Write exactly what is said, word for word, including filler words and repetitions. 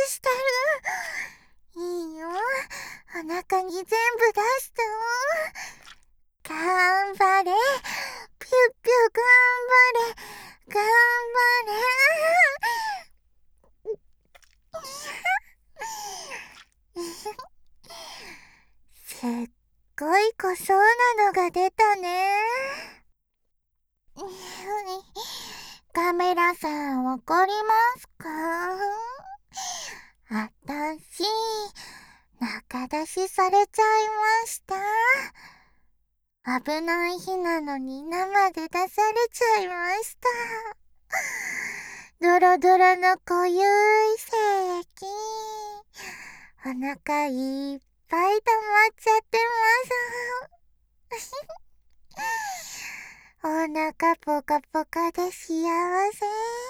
してる。いいよ、お腹に全部出しても。頑張れ、ピュッピュ頑張れ、頑張れ。すっごい濃そうなのが出たね。カメラさん、わかりますか？あたし、中出しされちゃいました。危ない日なのに生で出されちゃいました。ドロドロの濃ゆい精液、お腹いっぱい溜まっちゃってます。お腹ポカポカで幸せ。